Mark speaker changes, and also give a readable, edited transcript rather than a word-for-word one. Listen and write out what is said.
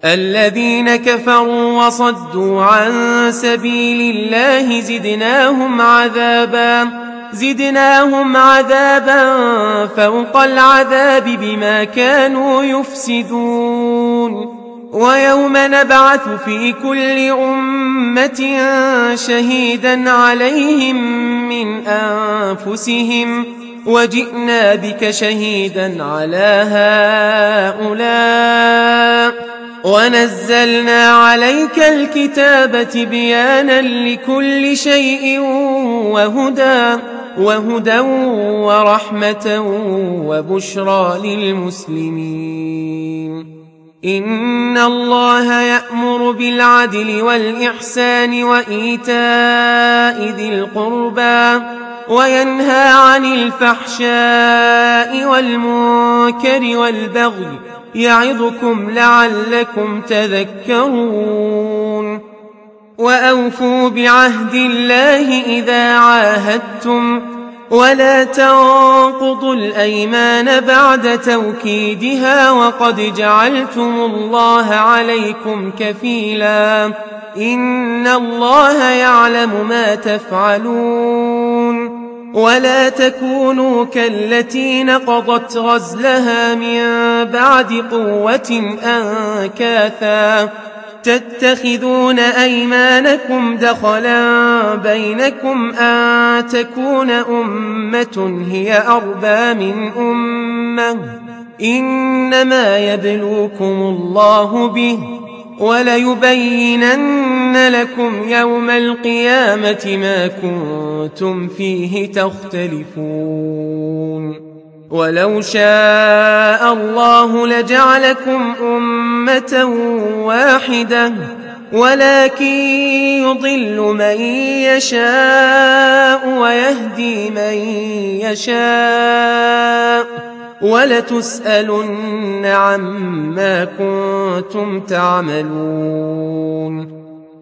Speaker 1: الذين كفروا وصدوا عن سبيل الله زدناهم عذابا فوق العذاب بما كانوا يفسدون. ويوم نبعث في كل أمة شهيدا عليهم من أنفسهم وجئنا بك شهيدا على هؤلاء ونزلنا عليك الكتاب تبيانا لكل شيء وهدى ورحمة وبشرى للمسلمين. إن الله يأمر بالعدل والإحسان وإيتاء ذي القربى وينهى عن الفحشاء والمنكر والبغي يعظكم لعلكم تذكرون. وأوفوا بعهد الله إذا عاهدتم ولا تنقضوا الأيمان بعد توكيدها وقد جعلتم الله عليكم كفيلا إن الله يعلم ما تفعلون. ولا تكونوا كالتي نقضت غزلها من بعد قوة أنكاثا تتخذون أيمانكم دخلا بينكم أن تكون أمة هي أربى من أمة إنما يبلوكم الله به وليبينن لكم يوم القيامة ما كنتم فيه تختلفون. ولو شاء الله لجعلكم أمة واحدة ولكن يضل من يشاء ويهدي من يشاء ولتسألن عما كنتم تعملون.